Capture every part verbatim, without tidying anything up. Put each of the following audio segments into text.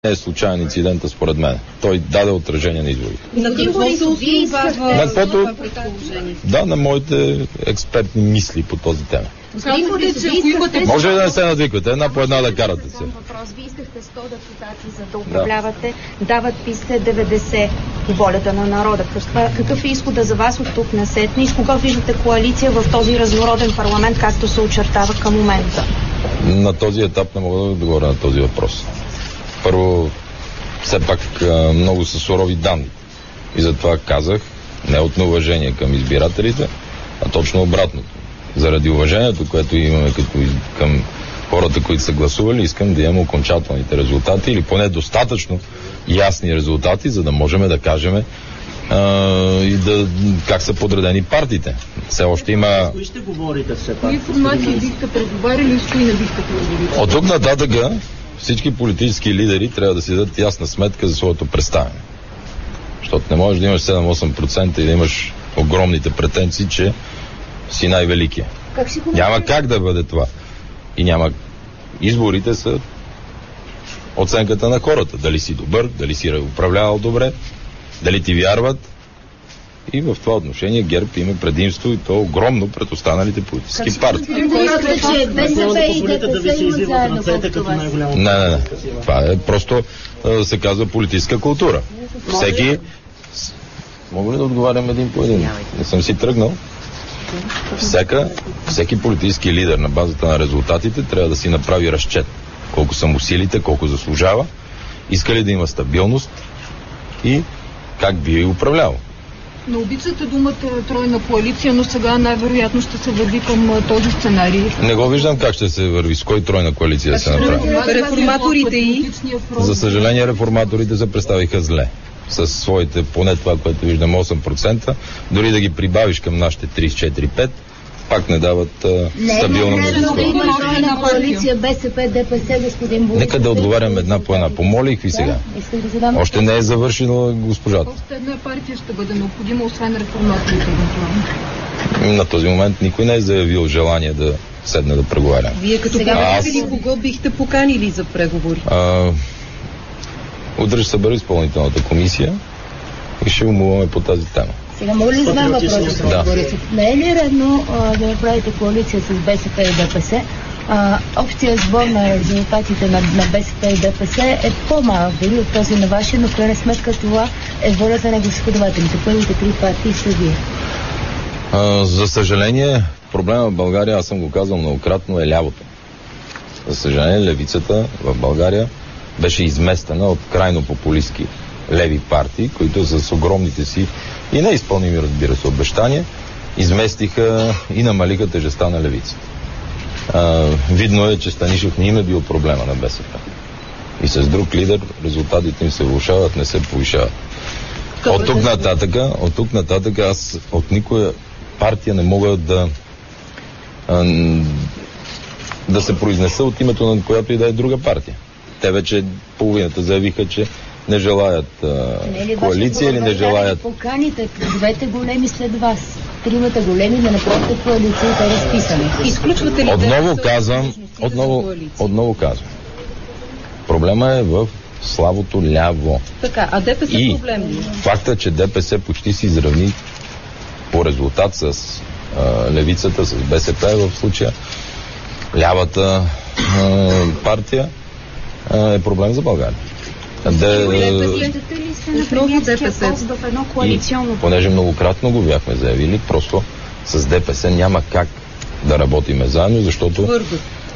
Не е случайен инцидента според мен. Той даде отражение на изборите. На какво се основава на каквото, да, на моите експертни мисли по този тема. Може ли да не се надвиквате? Една по една да карате се. Вие искахте сто депутати, за да управлявате. Да. Дават ви се деветдесет по волята на народа. Какъв е изхода за вас от тук насетне и с кога виждате коалиция в този разнороден парламент, както се очертава към момента? На този етап не мога да отговоря на този въпрос. Първо, все пак много са сурови данни. И затова казах, не от неуважение към избирателите, а точно обратното. Заради уважението, което имаме като към хората, които са гласували, искам да имам окончателните резултати или поне достатъчно ясни резултати, за да можем да кажем а, и да как са подредени партиите. Все още има... Кои ще говорите все пак? Кои формации бихте преговаряли и с кои не бихте преговаряли? От тук нататък всички политически лидери трябва да си дадат ясна сметка за своето представяне. Защото не можеш да имаш седем-осем процента и да имаш огромните претенции, че си най-великия. Как си няма как да бъде това. И няма... Изборите са оценката на хората. Дали си добър, дали си управлявал добре, дали ти вярват. И в това отношение ГЕРБ има предимство и то огромно пред останалите политически партии. Не, не, не. Това е просто да се казва политическа култура. Всеки... Мога ли да отговарям един по един? Не съм си тръгнал. Всека, всеки политически лидер на базата на резултатите трябва да си направи разчет. Колко са му силите, колко заслужава, иска ли да има стабилност и как би управлял. Не обичате думата тройна коалиция, но сега най-вероятно ще се върви към този сценарий. Не го виждам как ще се върви. С кой тройна коалиция да се направи? Реформаторите и... За съжаление, реформаторите се представиха зле. С своите, поне това, което виждам, осем процента. Дори да ги прибавиш към нашите трийсет и четири цяло пет, пак не дават а, стабилно мнозинство. Не, не, не, не, не, на коалиция БСП, ДПС, господин Борисов. Нека да отговарям една по една. Помолих ви сега. Да, още не е завършила госпожата. Още една партия ще бъде необходима, освен реформаторите. На този момент никой не е заявил желание да седне да преговаря. Вие като председатели кого бихте поканили за преговори? А, утре ще събера изпълнителната комисия и ще умуваме по тази тема. Сега мога ли да знам въпроса? Да. Не е ли редно а, да направите коалиция с БСП и ДПС? А, общия сбор на резултатите на, на БСП и ДПС е по-малък дори от този на вашия, но в крайна сметка това е волята на гласоподавателите. Първите три партии са вие. А, за съжаление, проблема в България, аз съм го казал многократно, е лявото. За съжаление, левицата в България беше изместена от крайно популистски леви партии, които с огромните си и неизпълними, разбира се, обещания, изместиха и намалиха тежестта на левицата. А, видно е, че Станишев не им е бил проблема на БСП. И с друг лидер резултатите им се влошават, не се повишават. От тук нататък, от тук нататък аз от никоя партия не мога да а, да се произнеса от името на която и да е друга партия. Те вече половината заявиха, че не желаят а, не коалиция или не желаят... Да поканите двете големи след вас. Тримата големи да направите коалиция, те разписани. Изключвате ли... Отново казвам, отново, отново казвам. Проблема е в слабото ляво. Така, а ДПС и проблем ли? Факта, че ДПС почти се изравни по резултат с а, левицата, с БСП в случая, лявата а, партия, а, е проблем за България. Да, виждате ли се на премиерския пост в едно коалиционно? Понеже многократно го бяхме заявили, просто с ДПС няма как да работиме заедно, защото... Твърдо.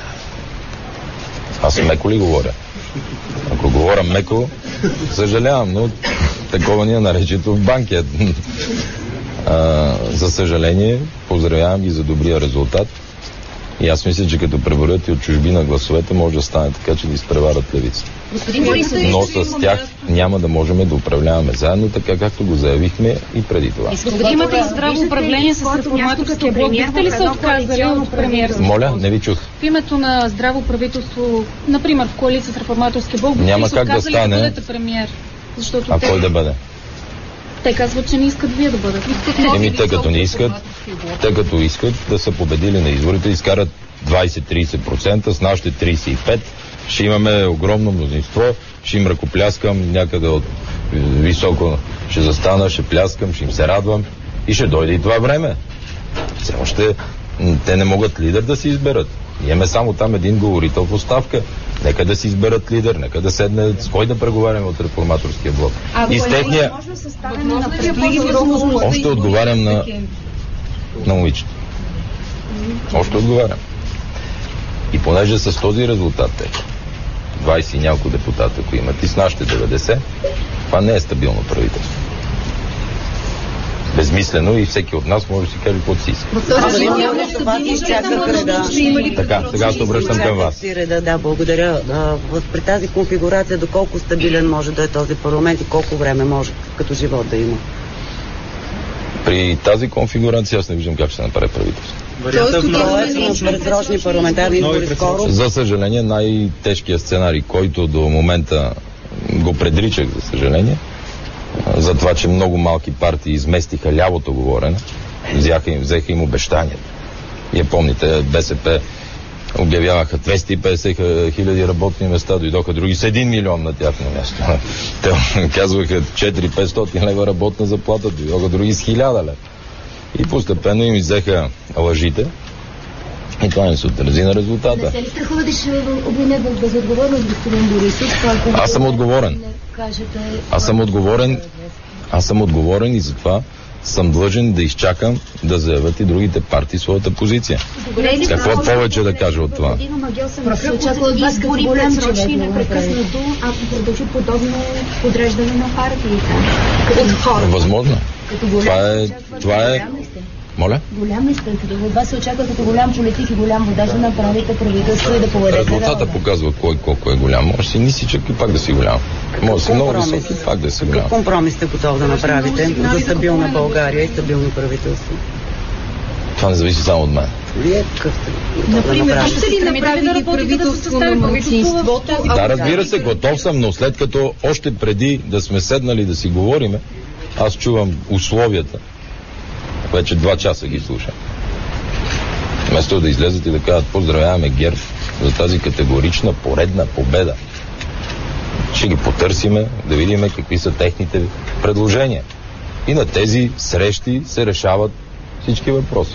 Аз меко ли говоря? Ако говоря меко, съжалявам, но такова ни е наречето в банкет. А, за съжаление, поздравявам ги за добрия резултат. И аз мисля, че като преборят и от чужбина гласовете, може да стане така, че да изпреварат левица. Но с тях няма да можем да управляваме заедно, така както го заявихме и преди това. Имате здраво управление с реформаторския блок. Бихте ли се отказали от премиер? Моля, не ви чух. В името на здраво правителство, например в коалиция с реформаторския блок, бихте ли се отказали да, да бъдете премиер? Защото а те... кой да бъде? Те казват, че не искат вие да бъдете. Еми, те като не искат, те като искат да са победили на изборите, изкарат двайсет до трийсет процента с нашите трийсет и пет, ще имаме огромно мнозинство, ще им ръкопляскам някъде от високо, ще застана, ще пляскам, ще им се радвам и ще дойде и това време. Все още те не могат лидер да си изберат. Имаме само там един говорител в оставка. Нека да си изберат лидер, нека да седне, с кой да преговаряме от реформаторския блок. А, и с техния... Още отговарям на, на момичето. Още отговарям. И понеже с този резултат те, двайсет и няколко депутата, ако имат и с нашите деветдесет, това не е стабилно правителство. Безмислено и всеки от нас може да си каже какво си иска. Така, сега се обръщам към вас. Да, благодаря. При тази конфигурация, доколко стабилен може да е този парламент и колко време може като живот да има? При тази конфигурация аз не виждам как ще се направи правителство. Предсрочни парламентарни избори скоро. За съжаление, най-тежкият сценарий, който до момента го предричах, за съжаление, за това, че много малки партии изместиха лявото говорене, взеха им, взеха им обещанията. Вие помните, БСП обявяваха двеста и петдесет хиляди работни места, дойдоха други с един милион на тяхно място. Те казваха четири-петстотин лева работна заплата, дойдоха други с хиляда лева. И постепенно им взеха лъжите и това не се отрази на резултата. Не се ли страхува да ще обвинят в безотговорност, господин Борисов? Аз съм отговорен. Аз съм отговорен. Аз съм отговорен и затова съм длъжен да изчакам да заявят и другите партии своята позиция. Добре, какво повече да кажа от това? Просто очаква от вас като голям човек непрекъснато, ако продължи подобно подреждане на партиите. Като хора. Възможно. Като голям, това е... Това е... Моля? Голям искам, като от вас се очаква като голям политик и голям водач да направите правителство и да поведете. Резултата показва кой колко е голям. Може си нисичък и пак да си голям. Може си много висок и пак да си голям. Какъв компромис сте готов да направите за стабилна България и стабилно правителство? Това не зависи само от мен. Вие какъв сте готов да направите? направите? Ще ли направили правителство на малцинството? Да, разбира се, готов съм, но след като още преди да сме седнали да си говориме, аз чувам условията. Вече два часа ги слушам. Вместо да излезат и да кажат поздравяваме ГЕРБ за тази категорична поредна победа. Ще ги потърсиме, да видим какви са техните предложения. И на тези срещи се решават всички въпроси.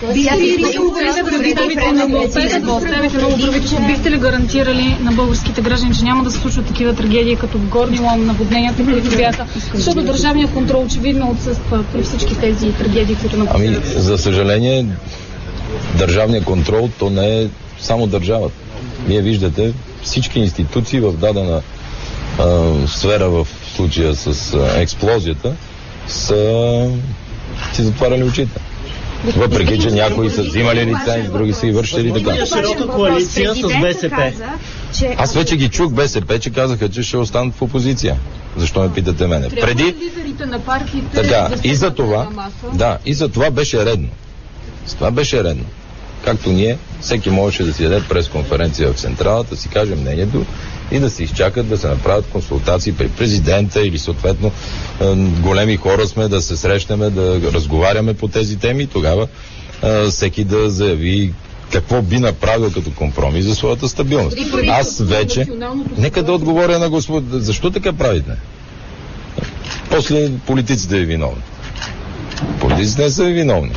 Бихте ли гарантирали на българските граждани, че няма да се случват такива трагедии като в Горни Лом, наводненията, които бяха? Защото държавният контрол очевидно отсъства при всички тези трагедии, които написали. Ами, за съжаление, държавният контрол, то не е само държавата. Вие виждате, всички институции в дадена а, сфера, в случая с а, експлозията, са си затваряли очите. Въпреки, че някои са взимали лиценз, други са и вършили така. Широка коалиция с БСП. Аз вече ги чух БСП, че казаха, че ще останат в опозиция. Защо ме питате мене? Преди... лидерите на партиите... Така, и за това... Да, и за това беше редно. С това беше редно. Както ние, всеки можеше да си даде пресконференция в централата, си каже мнението и да се изчакат да се направят консултации при президента или съответно големи хора сме да се срещнем, да разговаряме по тези теми и тогава всеки да заяви какво би направил като компромис за своята стабилност. Аз вече... Нека да отговоря на Господ... Защо така правите? После политиците е виновни. Политиците не са виновни.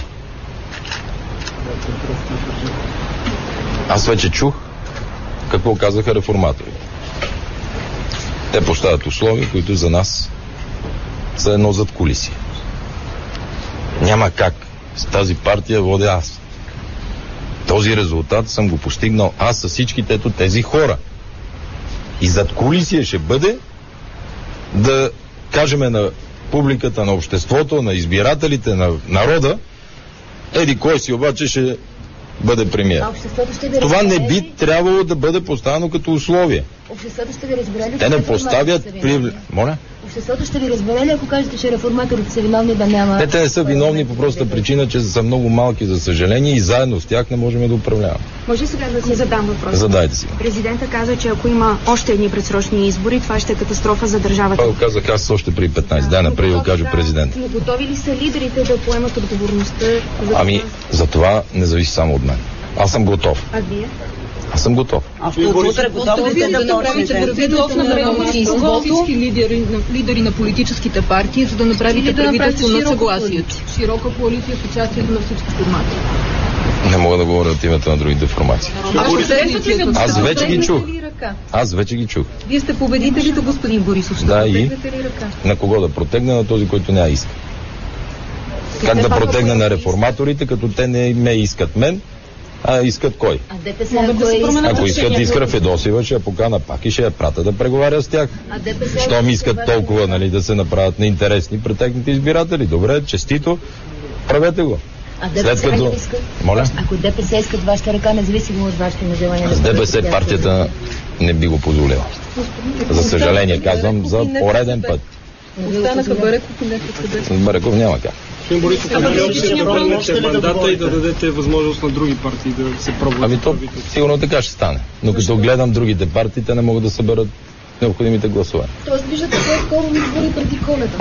Аз вече чух какво казаха реформаторите. Те поставят условия, които за нас са едно задкулисие. Няма как. С тази партия водя аз. Този резултат съм го постигнал аз с всичките тези хора. И задкулисие ще бъде да кажем на публиката, на обществото, на избирателите, на народа, еди кой си обаче ще бъде премиер. Това не би трябвало да бъде поставено като условие. Обществото ще ви разбере ли? Те не поставят при... Моля? Обществото ще ви разбере ли, ако кажете, че реформаторите са виновни да няма... Те, те не са виновни по простата причина, че са много малки, за съжаление, и заедно с тях не можем да управляваме. Може сега да си задам въпрос? Задайте си. Президента каза, че ако има още едни предсрочни избори, това ще е катастрофа за държавата. Това го казах аз още преди петнайсет дена, преди да го каже президент. Но готови ли са лидерите да поемат отговорността? За ами, за това не зависи само от мен. Аз съм готов. А вие? Аз съм готов. А в утре готови ли да направите правителство на всички лидери, лидери на политическите партии, за да направите правителство на съгласието? Широка коалиция с участието на всички формати. Не мога да говоря от името на другите формации. Аз вече ги чух. Аз вече ги чух. Вие сте победителите, господин Борисов. Ще да, и ръка? На кого да протегна? На този, който не иска. Как да протегна на реформаторите, като те не ме искат мен, а искат кой? А ДПС ако, е ако искат Искра Федосиева, ще я покана пак и ще я прата да преговаря с тях. Щом искат толкова, нали, да се направят неинтересни пред техните избиратели. Добре, честито, правете го. А ДПС След като... иска? Моля? Ако ДПС искат вашата ръка, независимо от вашите нежелания... С ДПС партията не би го позволила. За съжаление, казвам за пореден път. Останаха Бареков и Нефред. Бареков няма как. Господин Борисов, ще пробвате мандата и да дадете възможност на други партии да се пробват? Ами то сигурно така ще стане. Но като гледам другите партии, те не могат да съберат необходимите гласове. Тоест виждате по-скоро избори преди Коледа?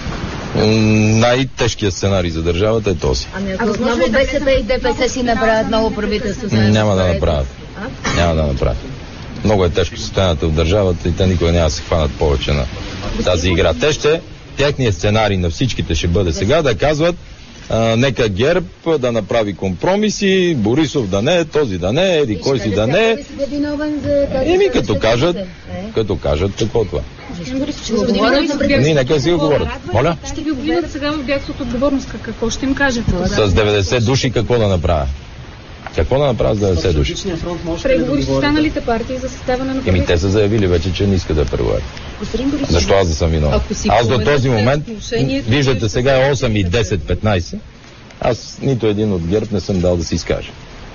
Най-тежкият сценарий за държавата е този. Ами ако отново БСП и ДПС си направят ново правителство... Няма да направят. Няма да направят. Много е тежко състоянието в държавата и те никога няма да се хванат повече на тази игра. Те ще, техният сценарий на всичките ще бъде сега да казват а, нека ГЕРБ да направи компромиси, Борисов да не, този да не, еди кой си да не. Еми като кажат, като кажат какво това. Ние нека си го говорят. Моля? Ще ви обвинят сега в бягство от отговорност. Какво ще им кажете? С деветдесет души какво да направя? Какво да направя с деветдесет души? Преговори с останалите партии за съставане на правителство. Еми те са заявили вече, че не искат да преговарят. Защо аз да съм виновен? Аз до този момент, виждате сега е осем и десет петнайсет, аз нито един от ГЕРБ не съм дал да се изкаже.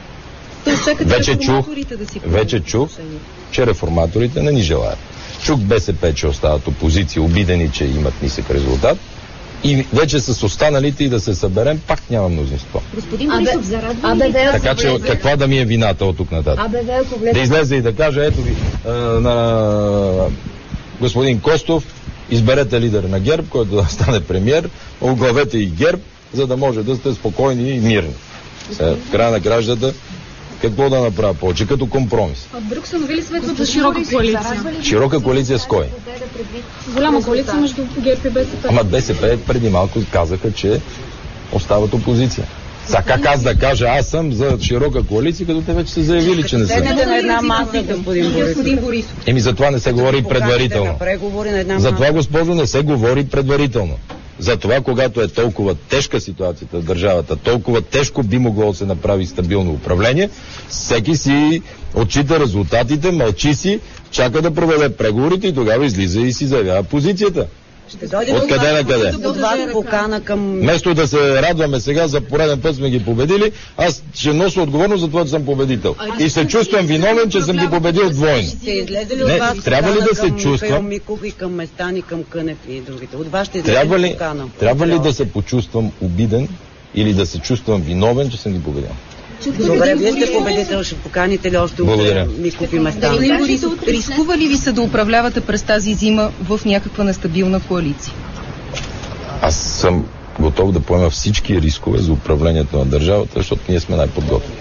Вече чух, вече чух, че реформаторите не ни желаят. Чух БСП, че остават опозиция, обидени, че имат нисък резултат. И вече с останалите и да се съберем, пак няма мнозинство. Господин Борисов, зарадва ли? Така че каква да ми е вината от тук нататък? Да излезе и да каже, ето ви, а, на господин Костов, изберете лидер на ГЕРБ, който да стане премиер, оглавете и ГЕРБ, за да може да сте спокойни и мирни. Сега, в края на граждата, какво да направя повече, като компромис? А Брюксел ви ли светват за широка коалиция? Широка коалиция с кой? Голяма коалиция между ГЕРБ и БСП. Ама БСП преди малко казаха, че остават опозиция. Сега как аз да кажа, аз съм за широка коалиция, като те вече са заявили, че не са. Седнете на една маса, господин Борисов. Еми за това не се говори предварително. За това, госпожо, не се говори предварително. Затова, когато е толкова тежка ситуацията в държавата, толкова тежко би могло да се направи стабилно управление, всеки си отчита резултатите, мълчи си, чака да проведе преговорите и тогава излиза и си заявява позицията. От къде на къде? От вас покана към... Вместо да се радваме сега, за пореден път сме ги победили, аз ще нося отговорност за това, че съм победител. И се чувствам виновен, че съм ги победил двойно. Не, трябва ли да се чувствам... Миков и към Местан и към Кънев и другите. От вас ще трябва ли, трябва ли да се почувствам обиден или да се чувствам виновен, че съм ги победил? Добре, вие сте победител, ще поканите ли още утре Миков и Местан? Рискува ли ви се да управлявате през тази зима в някаква нестабилна коалиция? Аз съм готов да поема всички рискове за управлението на държавата, защото ние сме най-подготвени.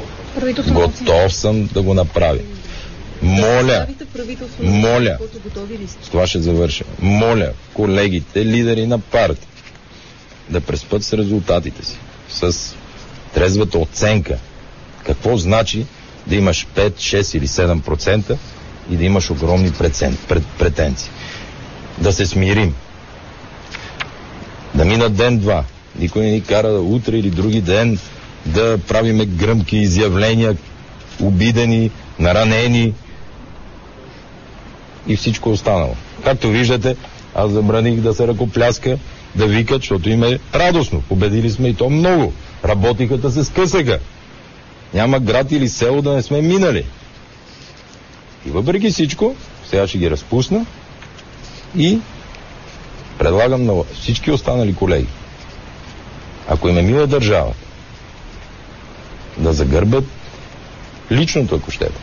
Готов съм да го направя. Моля, моля, с това ще завърша. Моля колегите, лидери на партии, да преспят с резултатите си, с трезвата оценка. Какво значи да имаш пет, шест или седем процента и да имаш огромни претенции. Да се смирим. Да минат ден-два. Никой не ни кара утре или други ден да правиме гръмки изявления, обидени, наранени и всичко останало. Както виждате, аз забраних да се ръкопляска, да викат, защото им е радостно. Победили сме и то много. Работихата се скъсаха. Няма град или село да не сме минали. И въпреки всичко, сега ще ги разпусна и предлагам на всички останали колеги, ако им е мила държава, да загърбят личното, ако щете.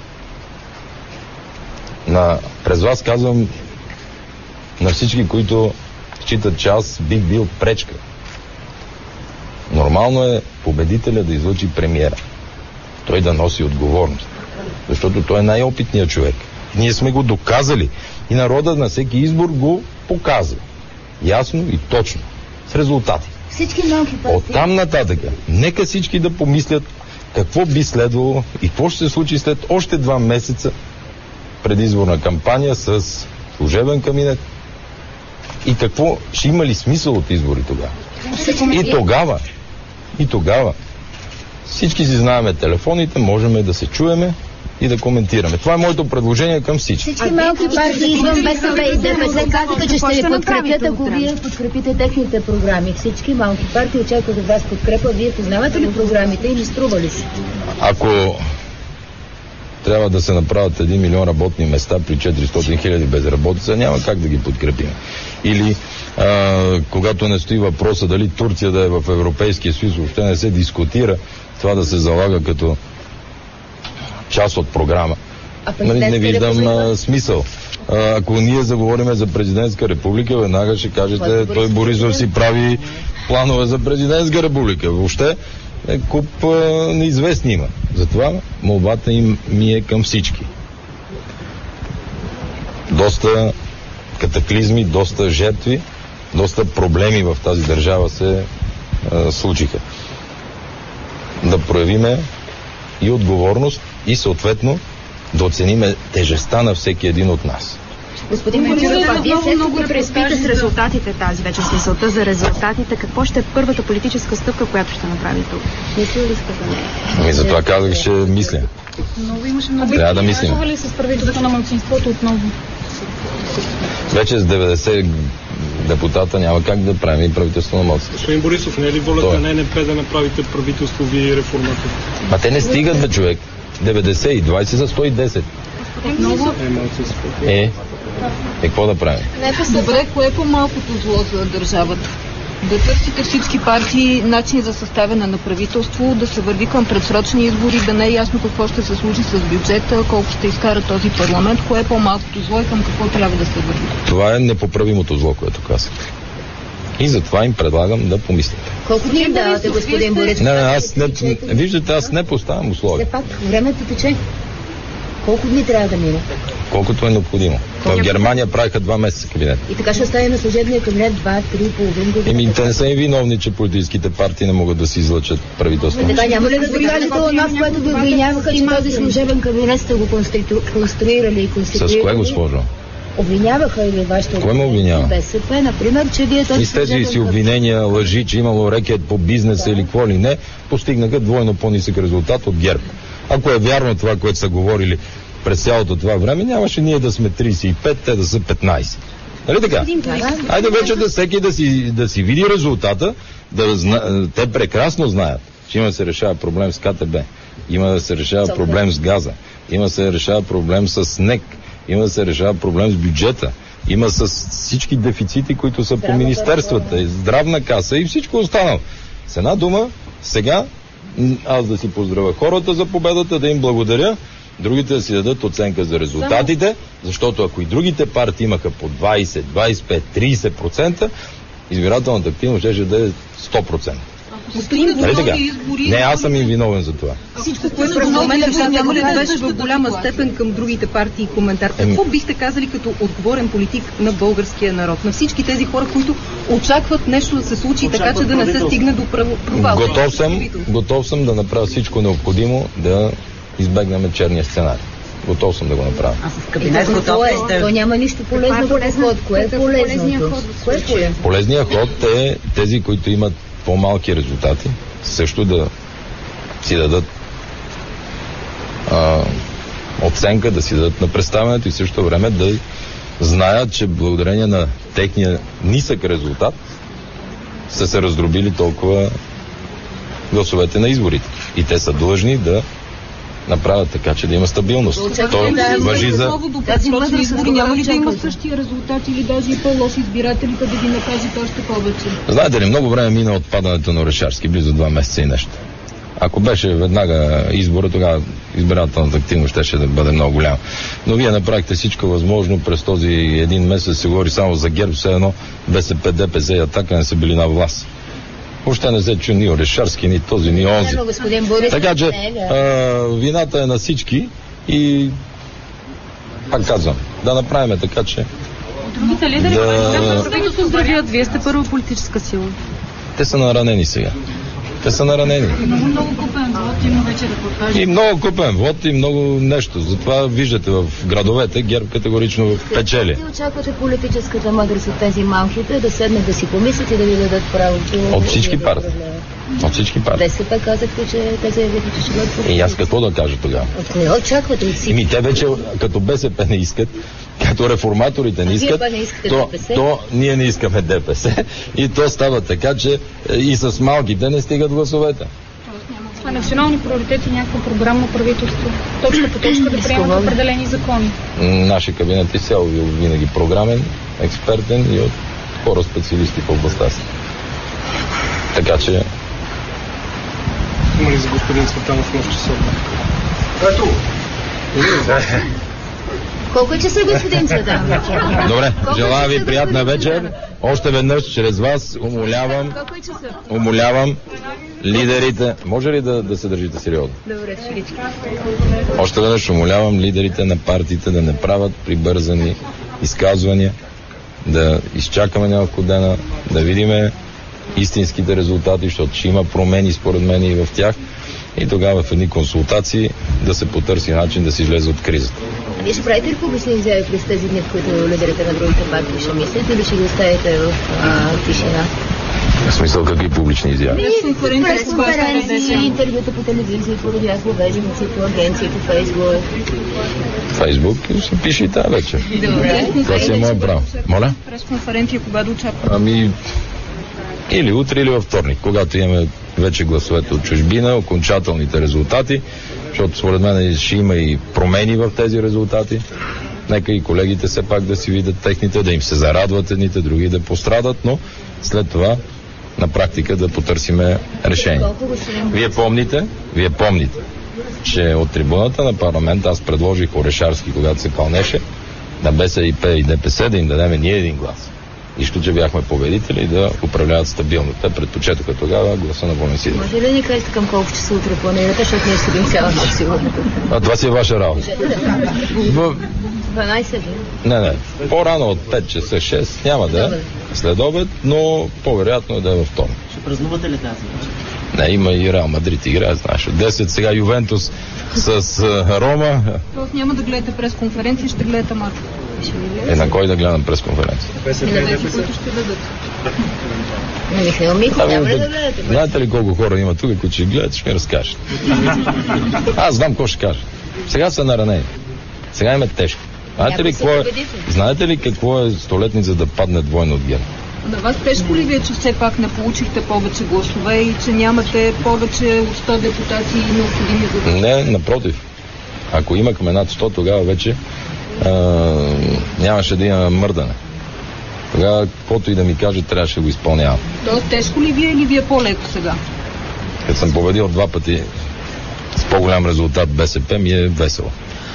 На, през вас казвам на всички, които считат, че аз бих бил пречка. Нормално е победителя да излъчи премиера. Той да носи отговорност. Защото той е най-опитният човек. Ние сме го доказали. И народът на всеки избор го показва. Ясно и точно. С резултати. Всички малки партии. От там нататък, нека всички да помислят какво би следвало и какво ще се случи след още два месеца предизборна кампания с служебен кабинет и какво ще има ли смисъл от избори тогава. И тогава, и тогава всички си знаеме телефоните, можем да се чуеме и да коментираме. Това е моето предложение към всички. Всички малки партии извън БСП и ДПС казаха, че ще ви подкрепят, ако вие подкрепите техните програми. Всички малки партии очакват от вас подкрепа. Вие познавате ли програмите и не струва ли си? Ако трябва да се направят един милион работни места при четиристотин хиляди безработица, няма как да ги подкрепим. Или а, когато не стои въпроса дали Турция да е в Европейския съюз, въобще не се дискутира това да се залага като част от програма. Нали, не виждам а, смисъл. А, ако ние заговориме за президентска република, веднага ще кажете, той Борисов си прави планове за президентска република. Въобще е куп а, неизвестни има. Затова молбата им ми е към всички. Доста катаклизми, доста жертви, доста проблеми в тази държава се а, случиха. Да проявиме и отговорност и съответно да оцениме тежестта на всеки един от нас. Господин Борисов, вие след като преспите с резултатите тази вече, с мисълта за резултатите, какво ще е първата политическа стъпка, която ще направи тук? Мисля ли сте за нея? Ами за това казах, ще мисля. Много имаше много. Трябва да мислим. Ли с правителството на малцинството отново? Вече с деветдесет депутата няма как да правим и правителство на малцинството. Господин Борисов, не е ли волята на Н П да направите правителство вие реформатор? Ма те не стигат, бе, човек. деветдесет и двайсет са сто и десет. Много? Е, малцинство. Е, е, какво да правим? Добре, кое е по-малкото зло за държавата? Да търсите всички партии начини за съставяне на правителство, да се върви към предсрочни избори, да не е ясно какво ще се случи с бюджета, колко ще изкара този парламент, кое е по-малкото зло и към какво трябва да се върви. Това е непоправимото зло, което казах. И затова им предлагам да помислите. Колко дни давате, господин Борисов? Не, не, аз не, виждате, аз не поставям условия. Все пак, времето тече. Колко дни трябва да мине? Колкото е необходимо. В Германия правиха два месеца кабинет. И така ще остане на служебния кабинет два, три, половин година. Еми, те не са и виновни, че политическите партии не могат да си излъчат правителство. Така няма ли да се кажете от нас, което ви обвиняваха, че този служебен кабинет сте го конститу... конструирали и конституирали? С кое, госпожо? Обвиняваха или вашето Кой ме обвинява? БСП, например, че вие този и с тези си обвинения, лъжи, че имало рекет по бизнеса да. Или какво ли не, постигнаха двойно по-нисък резултат от ГЕРБ. Ако е вярно това, което са говорили през цялото това време, нямаше ние да сме трийсет и пет, те да са петнайсет. Нали така? Айде вече да всеки да си, да си види резултата, да зна... те прекрасно знаят, че има да се решава проблем с Ка Те Бе, има да се решава проблем с газа, има да се решава проблем с НЕК, има да се решава проблем с бюджета, има с всички дефицити, които са по министерствата, здравна каса и всичко останало. С една дума, сега аз да си поздравя хората за победата, да им благодаря, другите да си дадат оценка за резултатите, защото ако и другите партии имаха по двайсет, двайсет и пет, трийсет процента, избирателната активност ще да е сто процента. Нали така? Не, аз съм им виновен за това. Всичко, което през момента няма ли да беше в голяма степен към другите партии коментар? Какво бихте казали като отговорен политик на българския народ? На всички тези хора, които очакват нещо да се случи, така че да не се стигне до провал? Готов съм, готов съм да направя всичко необходимо да избегнем черния сценарий. Готов съм да го направя. А с кабинет готов ли сте? То няма нищо полезно в подход. Кое е полезното? Кое е полезно? Полезният ход е тези, които имат по-малки резултати, също да си дадат а, оценка, да си дадат на представянето и също време да знаят, че благодарение на техния нисък резултат са се раздробили толкова гласовете на изборите. И те са длъжни да направят така, че да има стабилност. То важи за... Тази възраст избори няма ли да има същия резултат или даже и по-лоши избирателите да ги накажат още повече? Знаете ли, много време мина от падането на Орешарски, близо два месеца и нещо. Ако беше веднага избора, тогава избирателната активност щеше да бъде много голяма. Но вие направихте всичко възможно през този един месец, се говори само за ГЕРБ, все едно Бе Ес Пе, Де Пе Зе и Атака не са били на власт. Въобще не се чу ни Орешарски, ни този, ни онзи. Така че а, вината е на всички И пак казвам, да направим така, че другите лидери, да... да ги поздравят, вие сте първа политическа сила. Те са наранени сега. Те са наранени. Много, много купен вод има вече репортажи. И много купен вод и много нещо. Затова виждате в градовете ГЕРБ категорично печели. Ти очаквате политическата мъдрост от тези малките да седнат да си помислят и да ви дадат правото? От всички партии. От всички партии. БСП казахте, че те заявиха, че ще бъдат политически. И аз какво да кажа тогава? От не очаквате от всички. Ими те вече, като БСП не искат, като реформаторите не искат, не то, то ние не искаме ДПС. И то става така, че и с малките не стигат гласовете. А национални приоритети, някаква програмно правителство, точка по точка да приемат определени закони. Нашия кабинет е цяло винаги програмен, експертен и от хора специалисти в областта си. Така че... Има ли за господин Цветанов нощ часов? Ето! Колко е часа, господин Цветанов? Добре, желая ви приятна вечер. Още веднъж чрез вас умолявам, умолявам лидерите... Може ли да, да се държите сериозно? Добре, шилички. Още веднъж умолявам лидерите на партиите да не правят прибързани изказвания, да изчакаме няколко дена, да видиме истинските резултати, защото ще има промени според мен и в тях. И тогава в едни консултации да се потърси начин да се излезе от кризата. Вие ще правите ли публични изяви през тези дни, в които лидерите на другите партии ще мислят, или ще ги оставите в а, тишина? В смисъл какви публични изяви? Пресконференции, интервюта по телевизия, по радиословежници, по агенции, по Фейсбук. Фейсбук ще пише и тази вечер. Добре. Това си е моят право. Моля? Пресконференция кога да очаквате? Ами... Или утре, или във вторник, когато имаме вече гласовете от чужбина, окончателните резултати, защото според мен ще има и промени в тези резултати. Нека и колегите все пак да си видят техните, да им се зарадват едните, други да пострадат, но след това на практика да потърсиме решение. Вие помните, вие помните, че от трибуната на парламента аз предложих Орешарски, когато се кълнеше, на БСП и ДПС да им дадем ние един глас. Нищо, че бяхме победители да управляват стабилно. Те предпочетоха тогава гласа на Волен Сидеров. Може ли да ни кажете към колко часа утре планирате, защото ние седим цяла нощ сигурно? А това си е ваша работа. В... дванайсет ли? Не, не. По-рано от пет часа, шест няма да е след обед, но по-вероятно е да е във вторник. Ще празнувате ли тази вечер? Не, има и Реал Мадрид играе, знаеш. От десет сега Ювентус с Рома. Тоест няма да гледате пресконференция, ще гледате мач. Е, на кой да гледам пресконференция? И на тези, които ще дадат. На Михаил Миков няма ли да гледате? Знаете ли колко хора има тук, които ще гледат, ще ми разкажат. Аз знам какво ще кажа. Сега са наранени. Сега им е тежко. Знаете ли какво е, знаете ли какво е столетница да падне двойно от ГЕРБ? На вас тежко ли ви е, че все пак не получихте повече гласове и че нямате повече от сто депутати и необходими за да... Не, напротив. Ако имахме над сто, тогава вече а, нямаше да има мърдане. Тогава, каквото и да ми каже, трябваше да го изпълнявам. То тежко ли ви е или ви е по-леко сега? Като съм победил два пъти с по-голям резултат БСП, ми е весело.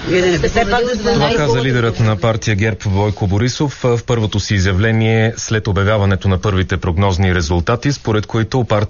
Това каза лидерът на партия ГЕРБ Бойко Борисов в първото си изявление след обявяването на първите прогнозни резултати, според които партия